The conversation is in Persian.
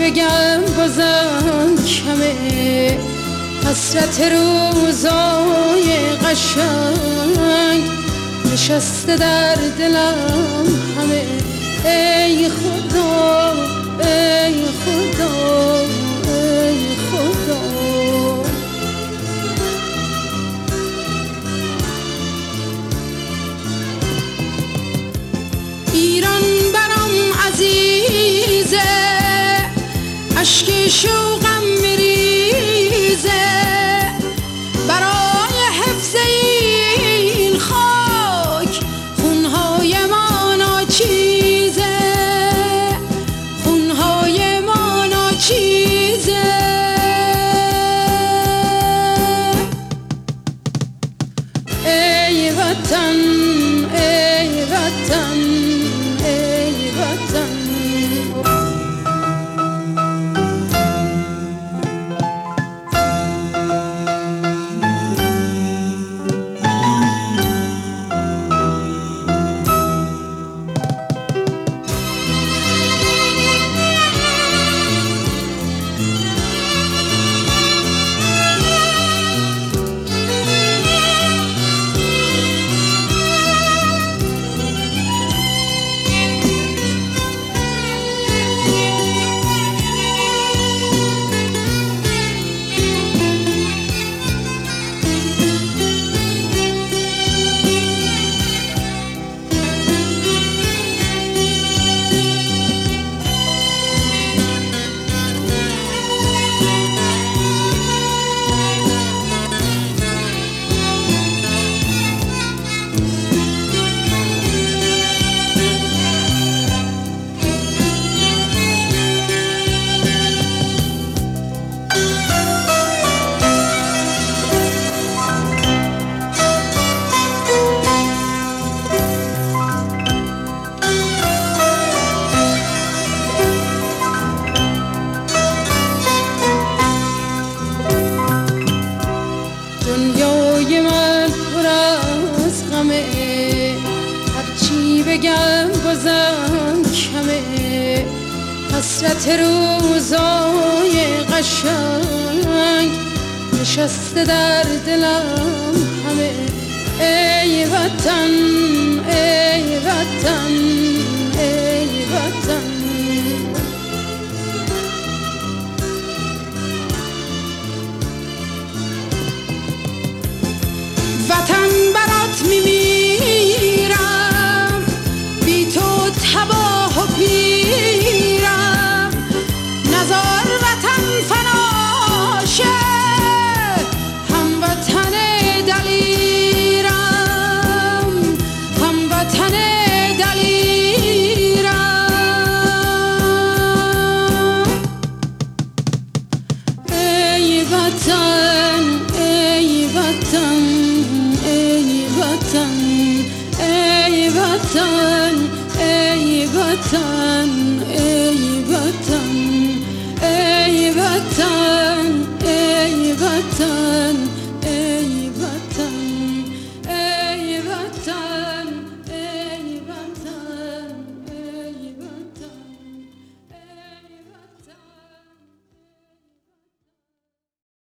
بگم بازم کمه، حسرت روزای قشنگ نشسته در دلم همه. ای خدا ای خدا ای خدا، ایران برام عزیزه، اشک شوقم میریزه، برای حفظ این خاک خونهای ما ناچیزه، خونهای ما ناچیزه. ای وطن ای وطن ای وطن، دنیای من پر از غمه، هرچی بگم بازم کمه، حسرت روزای قشنگ نشسته در دلم همه. ای وطن ای وطن ای وطن، وطن برات میمیرم، بی تو تباه و پیرم، نزار وطن فناشه، هموطن دلیرم، هموطن دلیرم. ای وطن ای وطن ای وطن ای وطن ای وطن ای وطن ای وطن ای وطن.